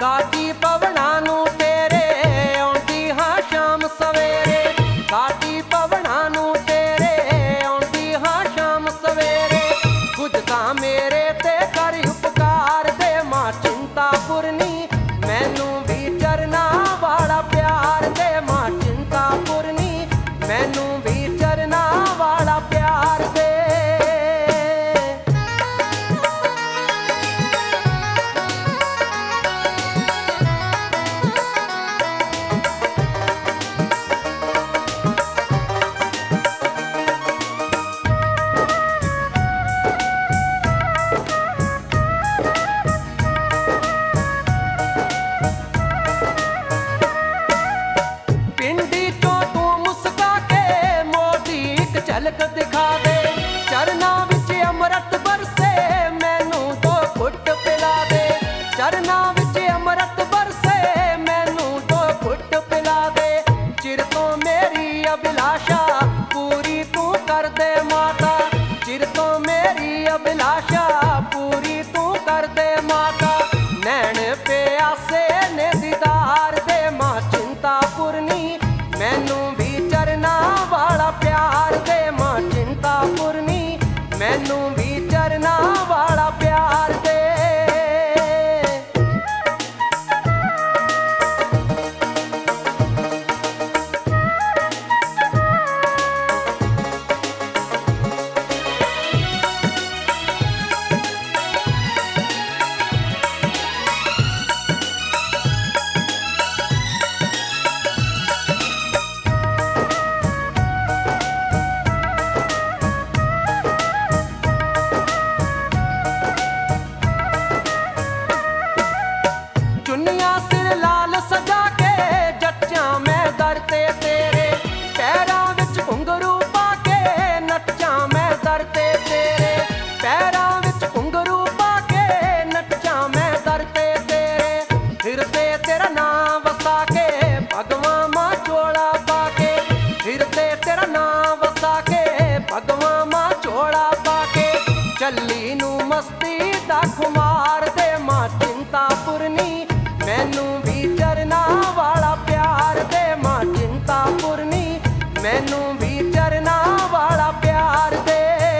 ਕਾਟੀ ਪਵਨਾਂ ਨੂੰ ਤੇਰੇ ਆਉਂਦੀ ਹਾਂ ਸ਼ਾਮ ਸਵੇਰੇ, ਕਾਟੀ ਪਵਨਾਂ ਨੂੰ ਤੇਰੇ ਆਉਂਦੀ ਹਾਂ ਸ਼ਾਮ ਸਵੇਰੇ। ਕੁਝ ਤਾਂ ਮੇਰੇ ਤੇ ਕਰ ਉਪਕਾਰ ਦੇ ਮਾਂ ਚਿੰਤਾਪੁਰਨੀ, ਮੈਨੂੰ ਵੀ ਚਰਨਾਂ ਵਾਲਾ ਪਿਆਰ ਦੇ ਮਾਂ ਚਿੰਤਾਪੁਰਨੀ, ਮੈਨੂੰ ਵੀ ਚਰਨਾਂ ਵਾਲਾ ਪਿਆਰ ਦੇ। ਝਲਕ ਦਿਖਾ ਦੇ ਚਰਨਾਂ ਵਿੱਚ ਅੰਮ੍ਰਿਤ ਬਰਸੇ, ਮੈਨੂੰ 2 ਘੁੱਟ ਪਿਲਾ ਦੇ ਚਰਨਾਂ ਵਿੱਚ ਅੰਮ੍ਰਿਤ ਬਰਸੇ, ਮੈਨੂੰ 2 ਘੁੱਟ ਪਿਲਾ ਦੇ। ਚਿਰ ਤੋਂ ਮੇਰੀ ਅਭਿਲਾਸ਼ਾ ਪੂਰੀ ਤੂੰ ਕਰ ਦੇ ਮਾਤਾ, ਚਿਰ ਤੋਂ ਮੇਰੀ ਅਭਿਲਾਸ਼ਾ ਪੂਰੀ ਤੂੰ ਕਰ ਦੇ ਮਾਤਾ। ਨੈਣ ਪਿਆਸੇ ਨੇ ਦੀਦਾਰ ਦੇ ਮਾਂ ਚਿੰਤਾਪੁਰਨੀ, ਮੈਨੂੰ ਵੀ ਚਰਨਾਂ ਵਾਲਾ ਪਿਆਰ ਦੇ ਮਾਂ ਚਿੰਤਾਪੁਰਨੀ, ਮੈਨੂੰ ਵੀ ਚਰਨਾਂ ਵਾਲਾ ਪਿਆਰ ਦੇ। ਚੁੰਨੀਆਂ ਸਿਰ ਲਾਲ ਸਜਾ ਕੇ ਜੱਚਾਂ ਮੈਂ ਦਰ ਤੇ ਤੇਰੇ, ਪੈਰਾਂ ਵਿੱਚ ਘੁੰਗਰੂ ਪਾ ਕੇ ਨੱਚਾਂ ਮੈਂ ਦਰ ਤੇ ਤੇਰੇ, ਪੈਰਾਂ ਵਿੱਚ ਘੁੰਗਰੂ ਪਾ ਕੇ ਨੱਚਾਂ ਮੈਂ ਦਰ ਤੇ ਤੇਰੇ। ਹਿਰਦੇ ਤੇਰਾ ਨਾਂ ਵਸਾ ਕੇ ਭਗਵਾਂ ਮਾਂ ਝੋਲਾ ਪਾ ਕੇ, ਹਿਰਦੇ ਤੇਰਾ ਨਾਂ ਵਸਾ ਕੇ ਭਗਵਾਂ ਮਾਂ ਝੋਲਾ ਪਾ ਕੇ। ਚੱਲੀ ਨੂੰ ਮਸਤੀ ਦਾ ਖੁਮਾਰ ਦੇ ਮਾਂ ਚਿੰਤਾਪੁਰਨੀ, ਮੈਨੂੰ ਵੀ ਚਰਨਾਂ ਵਾਲਾ ਪਿਆਰ ਦੇ ਮਾਂ ਚਿੰਤਾਪੁਰਨੀ, ਮੈਨੂੰ ਵੀ ਚਰਨਾਂ ਵਾਲਾ ਪਿਆਰ ਦੇ।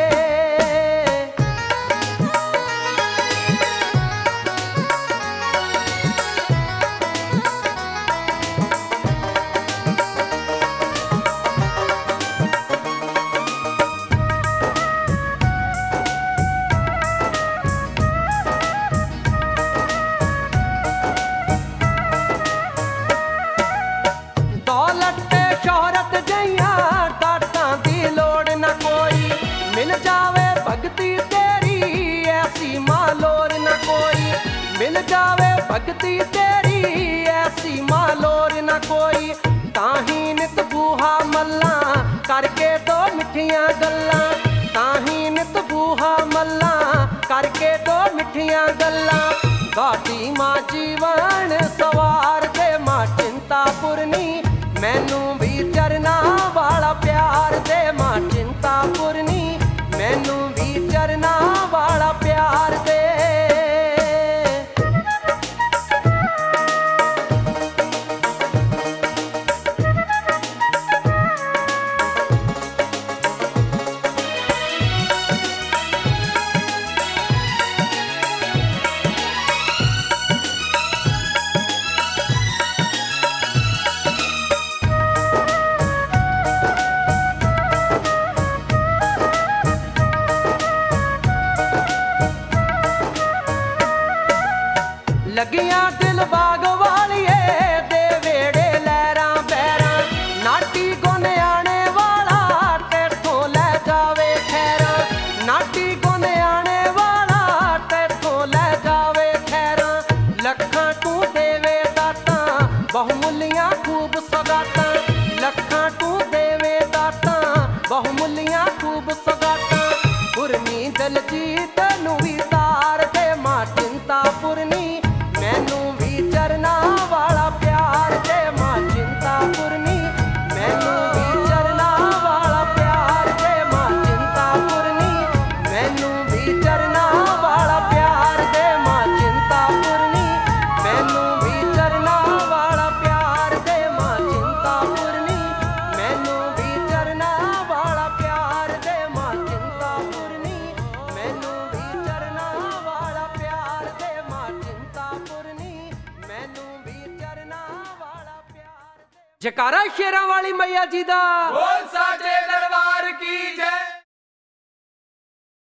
ਦੌਲਤ ਤੇ ਸ਼ੋਹਰਤ ਜਈਆਂ ਦਾਤਾਂ ਦੀ ਲੋੜ ਨਾ ਕੋਈ, ਮਿਲ ਜਾਵੇ ਭਗਤੀ ਤੇਰੀ ਐਸੀ ਮਾਂ ਲੋੜ ਨਾ ਕੋਈ, ਮਿਲ ਜਾਵੇ ਭਗਤੀ ਤੇਰੀ ਐਸੀ ਮਾਂ ਲੋੜ ਨਾ ਕੋਈ। ਤਾਂ ਹੀ ਨਿਤ ਬੂਹਾ ਮੱਲਾਂ ਕਰਕੇ 2 ਮਿੱਠੀਆਂ ਗੱਲਾਂ, ਤਾਂ ਹੀ ਨਿਤ ਬੂਹਾ ਮੱਲਾਂ ਕਰਕੇ 2 ਮਿੱਠੀਆਂ ਗੱਲਾਂ। ਗਾਡੀ ਮਾਂ ਜੀਵਨ ਸਵਾਰ ਦੇ ਮਾਂ ਚਿੰਤਾਪੁਰਨੀ, ਮੈਨੂੰ ਵੀ ਚਰਨਾਂ ਵਾਲਾ ਪਿਆਰ ਦੇ ਮਾਂ ਚਿੰਤਾਪੁਰਨੀ, ਮੈਨੂੰ ਵੀ ਚਰਨਾਂ ਵਾਲਾ ਪਿਆਰ ਦੇ। ਲੱਗੀਆਂ ਦਿਲ ਬਾਗ ਵਾਲੀਏ ਦੇ ਵੇੜੇ ਲਹਿਰਾਂ ਬਹਿਰਾਂ, ਨਾਟੀ ਗੋਨਿਆਣੇ ਵਾਲਾ ਤੇਥੋਂ ਲੈ ਜਾਵੇ ਖੈਰਾਂ, ਨਾਟੀ ਗੋਨਿਆਣੇ ਵਾਲਾ ਤੇਥੋਂ ਲੈ ਜਾਵੇ ਖੈਰਾਂ। ਲੱਖਾਂ ਤੂੰ ਦੇਵੇ ਦਾਤਾਂ ਬਹੁਮੁੱਲੀਆਂ ਖੂਬ ਸੌਗਾਤਾਂ, ਲੱਖਾਂ ਤੂੰ ਦੇਵੇ ਦਾਤਾਂ ਬਹੁਮੁੱਲੀਆਂ ਖੂਬ ਸੌਗਾਤਾਂ। ਪੁਰਨੀ ਦਲਜੀਤ ਨੂੰ ਵੀ ਤਾਰ ਦੇ ਮਾਂ ਚਿੰਤਾਪੁਰਨੀ, ਮੈਨੂੰ ਵੀ ਚਰਨਾਂ ਵਾਲਾ ਪਿਆਰ ਜਕਾਰਾ ਸ਼ੇਰਾਂ ਵਾਲੀ ਮਈਆ ਜੀ ਦਾ ਬੋਲ ਸਾਚੇ ਦਰਬਾਰ ਕੀ